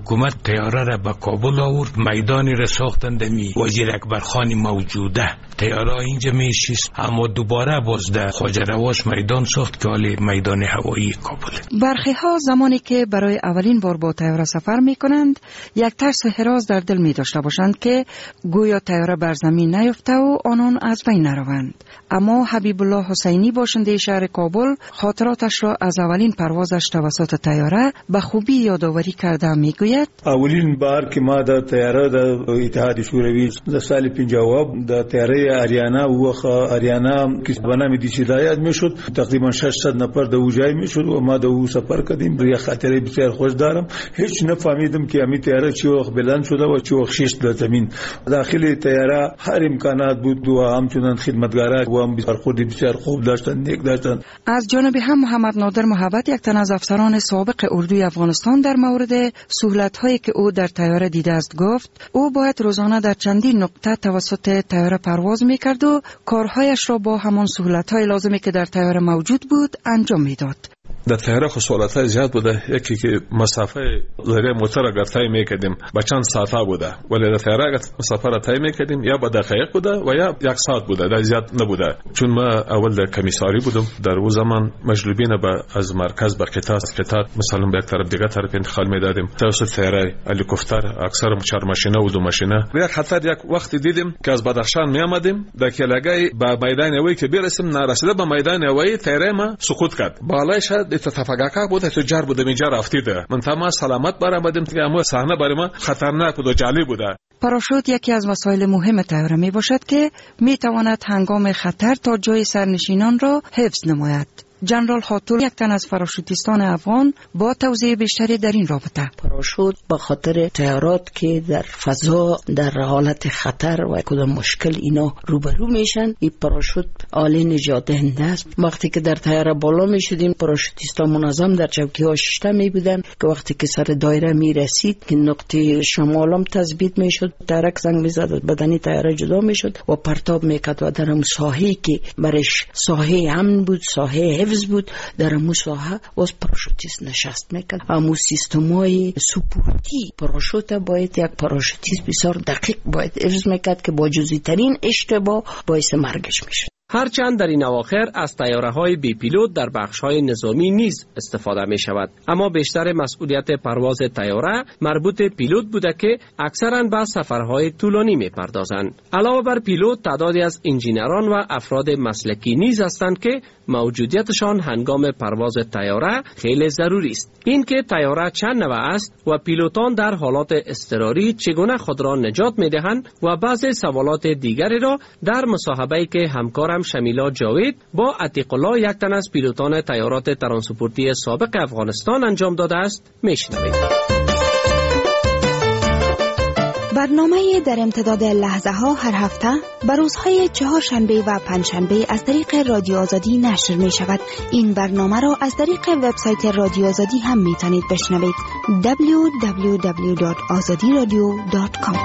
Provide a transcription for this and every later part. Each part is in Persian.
حکومت طیاره را به کابل آورد، میدانی را ساختند می وزیر اکبر خان موجوده. طیاره اینجا میشیست، اما دوباره باز در خواجه رواس میدان ساخت که حالی میدان هوایی کابل. برخی ها زمانی که برای اولین بار با طیاره سفر میکنند یک ترس و هراس در دل می داشته باشند که گویا طیاره بر زمین نیفته و آنان از بین نروند. اما حبیب الله حسینی باشنده شهر کابل خاطراتش را از اولین پروازش توسط طیاره به خوبی یادآوری کرده میگوید: اولین بار که ما د طیاره د اتحاد شوروی د سال 50 د طیاره آریانا وخه آریانا که به نام دی هدایت میشد، تقریبا 600 نفر د وجای میشد و ما د او سفر کردیم. یه خاطره بسیار خوش دارم. هیچ نفهمیدم که امی طیاره چی وقت بلند شده و چی وقت شش در زمین. داخل طیاره هر امکانات بود و همچنان خدمتگارا و هم بسیار خوب داشتن، نیک داشتن. از جانب هم محمد نادر محبت، یک تن از افسران سابق اردوی افغانستان، در مورد سهولت‌هایی که او در طیاره دیده است گفت او باید روزانه در چندین نقطه توسط طیاره پرواز می‌کرد و کارهایش را با همان سهولت‌های لازمی که در طیاره موجود بود انجام می‌داد. در طیاره خصوصیت زیاد بوده. یکی که مسافه زیر موتور اگر طی می‌کردیم با چند ساعته بوده، ولی در طیاره اگر مسافه را طی می‌کردیم یا با دقایق بوده و یا یک ساعت بوده، در زیاد نبوده. چون ما اول در کمیساری بودم، در اون زمان مجلوبین با از مرکز به قطار مثلا به یک طرف دیگه طرف انتقال می‌دادیم. توسط طیاره هلیکوپتر اکثر 4 ماشینه و 2 ماشینه. یک خطر یک وقت دیدیم که از بدخشان می‌آمدیم، در کلاگای به میدان هوایی که برسیم نرسیده به میدان هوایی طیاره ما سقوط کرد. بالایش تفاگاکا بوده، تجار بوده، اینجا رفتیده. من تمام سلامت برآمدیم که اما صحنه برای ما خطرناک بود و جالب بوده. پاراشوت یکی از وسایل مهم طیاره می باشد که می تواند هنگام خطر تا جای سرنشینان را حفظ نماید. جنرال خاطور، یک تن از پاراشوتیستان افغان، با توضیح بیشتری در این رابطه. پاراشوت به خاطر طیارات که در فضا در حالت خطر و کدام مشکل اینا روبرو میشن، این پاراشوت عالی نجات دهنده است. وقتی که در طیاره بالا میشدیم، پاراشوتیستان منظم در چوکی‌ها شیشته می بودن که وقتی که سر دایره میرسید که نقطه شمالم تثبیت میشد، ترک زنگ میزد، بدنی طیاره جدا میشد و پرتاب میکرد و در اون ساحه‌ای که برش ساحه امن بود، ساحه حفظ بود، در امو ساحه از پاراشوتیست نشست میکرد. امو سیستمای سپورتی پاراشوت باید یک پاراشوتیست بسیار دقیق باید حفظ میکرد که با جزئی ترین اشتباه باعث مرگش میشد. هرچند در این اواخر از طیاره‌های بی پیلوت در بخش‌های نظامی نیز استفاده می‌شود، اما بیشتر مسئولیت پرواز طیاره مربوط پیلوت بوده که اکثراً به سفرهای طولانی می‌پردازند. علاوه بر پیلوت، تعدادی از انجینران و افراد مسلکی نیز هستند که موجودیتشان هنگام پرواز طیاره خیلی ضروری است. این که طیاره چند نوع است و پیلوتان در حالات اضطراری چگونه خود را نجات می‌دهند و بعضی سوالات دیگری را در مصاحبه‌ای که همکارم شمیلا جاوید با عتیق الله، یک تن از پیلوتان طیارات ترانسپورتی سابق افغانستان انجام داده است میشنوید. برنامه در امتداد لحظه ها هر هفته بر روزهای چهارشنبه و پنجشنبه از طریق رادیو آزادی نشر می شود. این برنامه را از طریق وبسایت رادیو آزادی هم می توانید بشنوید. www.azadiradio.com.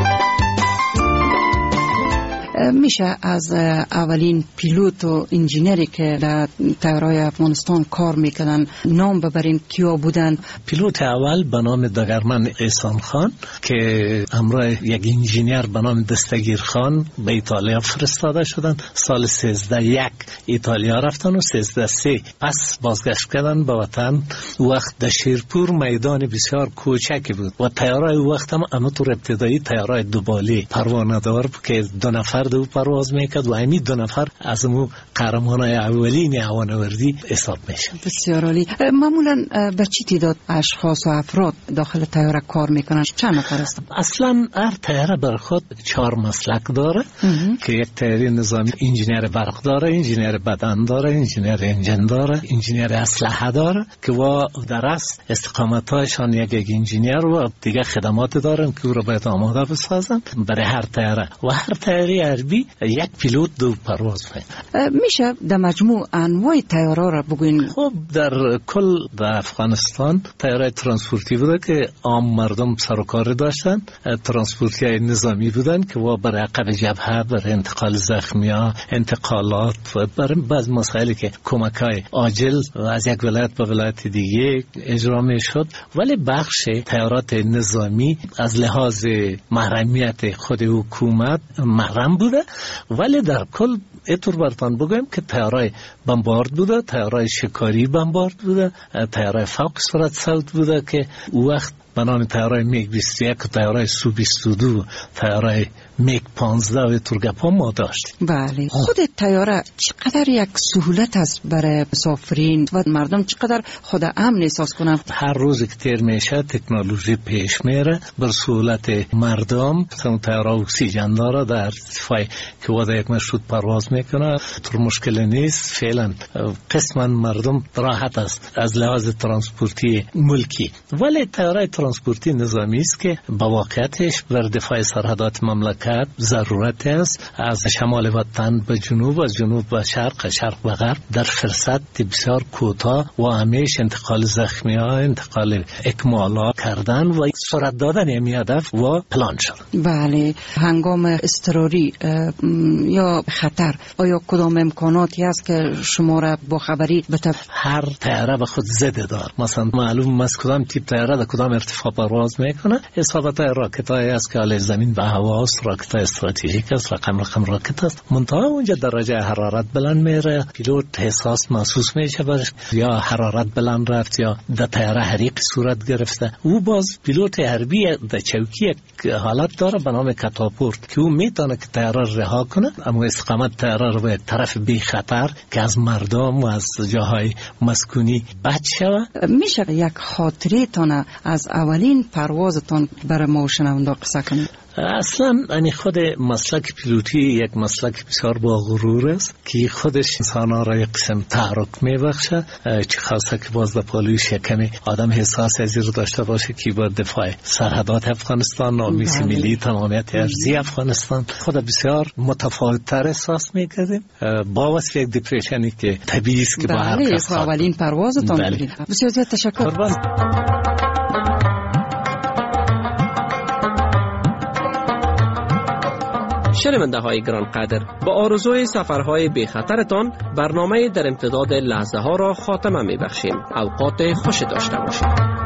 میشه از اولین پیلوت و انجینری که در طیاره‌های افغانستان کار میکردن نام ببرین کیا بودن؟ پیلوت اول به نام دگرمن احسان خان که همراه یک انجینیر به نام دستگیر خان به ایتالیا فرستاده شدن. سال 1301 ایتالیا رفتن و 1303 پس بازگشت کردن به وطن. وقت در شیرپور میدان بسیار کوچکی بود و طیاره وقت هم همونطور ابتدایی طیاره دوبالی پروانه دار که 2 نفر دو پرواز میکرد و همین 2 نفر از اون قهرمانای اولین هوانوردی حساب میشن. بسیار عالی. معمولا به چی تعداد اشخاص و افراد داخل طیاره کار میکنن؟ چند نفر هستن؟ اصلا هر طیاره بر خود 4 مسلک داره که یک طیاره نظامی انجینیر برق داره، انجینیر بدن داره، انجینیر انجن داره، انجینیر اسلحه داره که و در اصل استقامتاشان یک انجینیر و دیگه خدمات دارن که او رو باید آماده بسازن برای هر طیاره و هر طیاره حربی یک پیلوت دو پرواز میکنه. میشه در مجموع انواع تیاره را بگوین؟ خب در کل در افغانستان تیاره ترانسپورتی بوده که عام مردم سر و کار داشتن، ترانسپورتی های نظامی بودن که برای عقب جبهه، برای انتقال زخمیا، انتقالات و برای بعض مسائلی که کمک‌های عاجل از یک ولایت به ولایت دیگه اجرا میشد. ولی بخش تیارات نظامی از لحاظ محرمیت خود حکومت محرم بوده، ولی در کل اینطور براتون بگویم که تیارای بمبارد بوده، تیارای شکاری بمبارد بوده، تیارای فوق سرعت صوت بوده که او وقت به نام تیارای میگ 21 و تیارای سو 22 تیارای میگ 15 و ترگپا ما داشتیم. بله. خود تیاره چقدر یک سهولت است برای مسافرین و مردم چقدر خود امن احساس کنند؟ هر روز که تیر میشه تکنولوژی پیش میره بر سهولت مردم. مثلا تیاره اکسیژن داره در ارتفاع که واسه یک مشروط پرواز میکنه، طور مشکل نیست. فعلا قسما مردم راحت است از لحاظ ترانسپورتی ملکی. ولی تیاره ترانسپورتی نظامی است که با واقعیتش بر دفاع سرحدات مملکت ضرورت است. از شمال وطن به جنوب، از جنوب به شرق، شرق به غرب در فرصت بسیار کوتاه و همیشه انتقال زخمی‌ها، انتقال اکمالات کردن و سرعت دادن این هدف و پلان شد. بله. هنگام اضطراری یا خطر آیا کدام امکاناتی است که شما را با خبری هر طیاره به خود ضد دار؟ مثلا معلوم است کدام تیپ طیاره در کدام ارتفاع پرواز میکنه. حسابات راکت‌های است که علیه زمین به هوا است، راکت استراتژیک است، رقم راکت است. منتها اونجا درجه حرارت بلند میره، پیلوت حساس محسوس میشه برش، یا حرارت بلند رفت یا در طیاره حریق صورت گرفته. او باز پیلوت حربی در چوکی حالت داره به نام کاتاپورت که او میتونه که طیاره رها کنه، اما استقامت طیاره رو به طرف بی خطر که از مردم و از جاهای مسکونی بچ شود. میشه یک خاطره تان از اولین پروازتان برای ما شنونده قصه کنید؟ اصلا یعنی خود مسلک پیلوتی یک مسلک بسیار با غرور است که خودش انسان‌ها را یک قسم تحرک می‌بخشه، چه خاصه که باز در پالویش کمی آدم حساس از رو داشته باشه که با دفاع سرحدات افغانستان، نامیس ملی، تمامیت ارضی افغانستان خود بسیار متفاوت‌تر احساس می‌کردیم با واسه یک دیپریشنی که طبیعی است که با هر کس اولین پروازتان بودید. بسیار زیاد تشکر. شنونده های گرانقدر، با آرزوی سفرهای بی خطرتان برنامه در امتداد لحظه ها را خاتمه می بخشیم. اوقات خوش داشته باشید.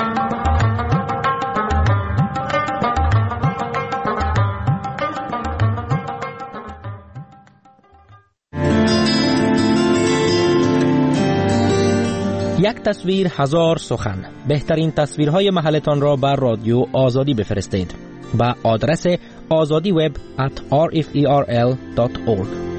یک تصویر هزار سخن. بهترین تصویرهای محلتان را بر رادیو آزادی بفرستید. با آدرس azadiweb@rferl.org.